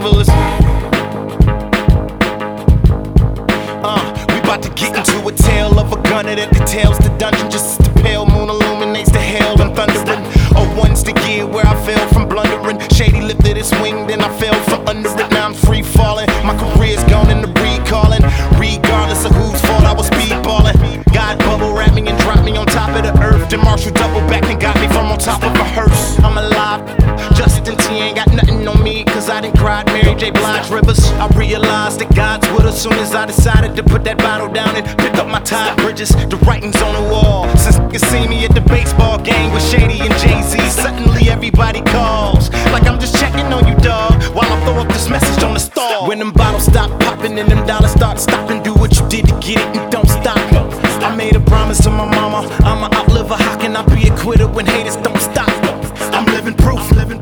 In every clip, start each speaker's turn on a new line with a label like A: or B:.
A: flavorless. We about to get into a tale of a gunner that details the dungeon just as the pale moon illuminates the hail and thundering. One's the year where I fell from blundering. Shady lifted his wing, then I fell from under it. Now I'm free falling. My career's gone into recalling. Regardless of whose fault I was speedballing. God bubble wrapped me and dropped me on top of the earth. Then Marshall double back and got me from on top of a hearse. I'm alive. Justin T ain't got nothing on me, cause I done cried Mary J. Blige rivers. I realized that God's with us soon as I decided to put that bottle down and pick up my Tide Bridges. The writing's on the wall. Since you see me at the baseball game with Shady and Jay-Z, suddenly everybody calls like I'm just checking on you, dog, while I throw up this message on the stall. When them bottles stop popping and them dollars start stopping, do what you did to get it and don't stop. I made a promise to my mama, I'ma outlive her. How can I be a quitter when haters don't stop? I'm living proof.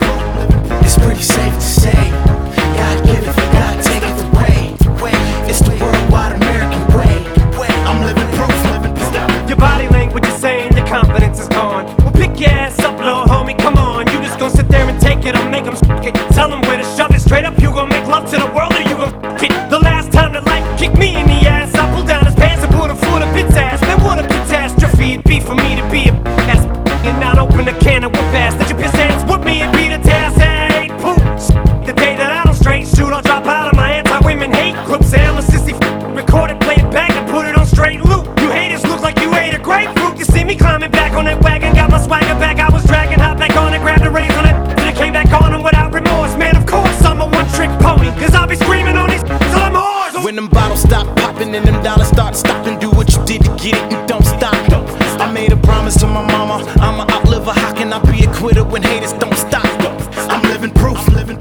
A: It's pretty safe to say, God give it, God take it away. It's the worldwide American way. I'm living proof.
B: Your body language is saying your confidence is gone. Well, pick your ass up, little homie, come on. You just gon' sit there and take it or make them it. Tell them where to shove it straight up. You gon' make love to the world or you gon' it. The last time the light kicked me in the ass, I pulled down his pants and put a foot up its ass. Man, what a catastrophe it'd be for me to be a ass and not open a can of whoop ass. That you piss ass with me and beat a task. Hey, poop. The day that I don't straight shoot, I'll drop out of my anti-women hate group. Say I'm a sissy, record it, play it back and put it on straight loop. You haters look like you ate a grapefruit. You see me climbing back on that wagon, got my swagger back. I was dragging, hop back on it, grabbed the reins on it, then I came back on them without remorse. Man, of course I'm a one-trick pony, cause I'll be screaming on these till I'm hoarse.
A: When them bottles stop popping and them dollars start stopping, do what you did to get it and don't stop. I made a promise to my mama, I'ma outlive her. How can I be a quitter when haters don't stop? I'm living proof.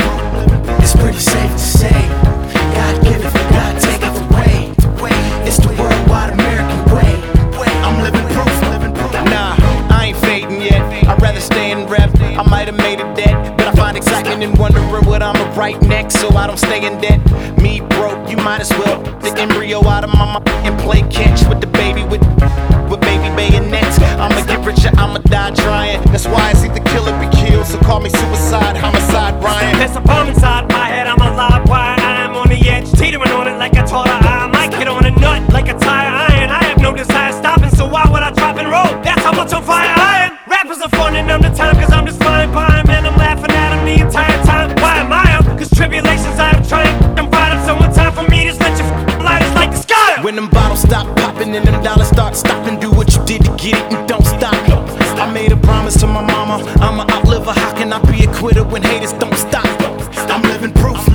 A: It's pretty safe to say, God give it, God take it away. It's the worldwide American way. I'm living proof. Nah, I ain't fading yet. I'd rather stay in rep. I might have made a debt, but I find excitement in wondering what I'ma write next, so I don't stay in debt. Me broke, you might as well the embryo out of my mind and play catch with the baby with baby bayonets. I'ma get rich or I'ma die trying. That's why it's either kill or be killed. So call me suicide, homicide, Ryan.
B: There's a bomb inside my head, I'm alive. Why I am on the edge, teetering on it like a toddler. I might get on a nut like a tire iron. I have no desire stopping, so why would I drop and roll? That's how much on fire I am. Rappers are fun and I'm the time, cause I'm just flying by him and I'm laughing at him the entire time. Why am I up? Cause tribulations I have triumphed. I'm fired up, so one time for me, just let your lighters like the sky.
A: When them bottles stop popping and them dollars start stopping, do what you did to get it and don't stop. I made a promise to my mama, I'ma outlive her. How can I be a quitter when haters don't stop? I'm living proof.